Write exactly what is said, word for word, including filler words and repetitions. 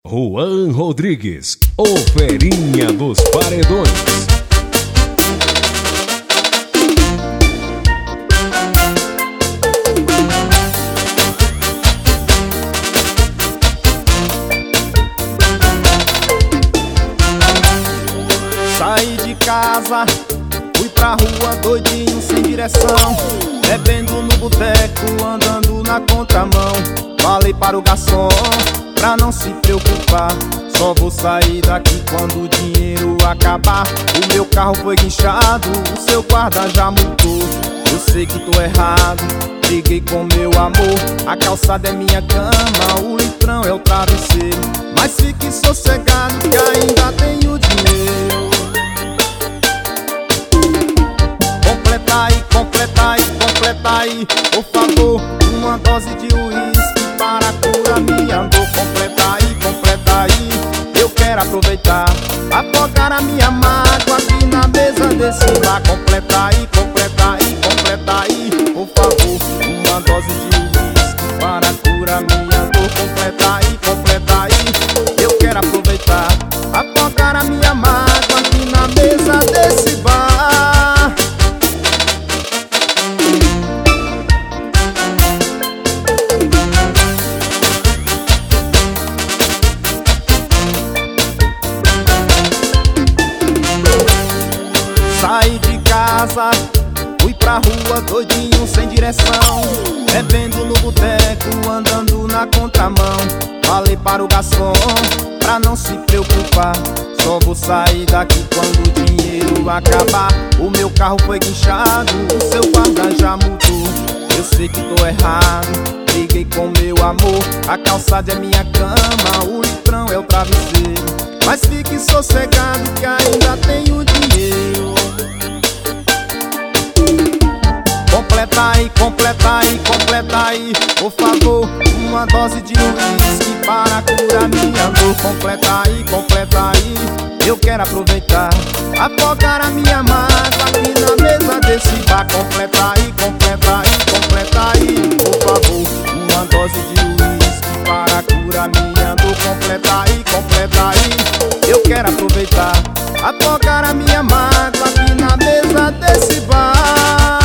Juan Rodrigues, o Ferinha dos Paredões. Saí de casa, fui pra rua doidinho sem direção, bebendo no boteco, andando na contramão. Falei para o garçom pra não se preocupar, só vou sair daqui quando o dinheiro acabar. O meu carro foi guinchado, o seu guarda já multou. Eu sei que tô errado, briguei com meu amor. A calçada é minha cama, o litrão é o travesseiro. Mas fique sossegado que ainda tenho dinheiro. Completa aí, completa aí, completa aí, por favor, uma dose de uísque para curar minha dor. Completa aí, completa aí, eu quero aproveitar, afogar a minha mágoa aqui na mesa desse bar. Completa aí, completa aí, completa aí, por favor, uma dose de uísque para curar minha dor. Completa aí, completa aí, eu quero aproveitar, afogar a minha mágoa aqui na mesa desse bar. Saí de casa, fui pra rua doidinho sem direção, bebendo no boteco, andando na contramão. Falei para o garçom pra não se preocupar, só vou sair daqui quando o dinheiro acabar. O meu carro foi guinchado, o seu guarda já multou. Eu sei que tô errado, briguei com meu amor. A calçada é minha cama, o litrão é o travesseiro. Mas fique sossegado que ainda tenho dinheiro. Completa aí, completa aí, completa aí, por favor, uma dose de uísque para curar minha dor. Completa aí, completa aí, eu quero aproveitar, afogar a minha mágoa aqui na mesa desse bar. Completa aí, completa aí, completa aí, por favor, uma dose de uísque para curar minha dor. Completa aí, completa aí, eu quero aproveitar, afogar a minha mágoa aqui na mesa desse bar.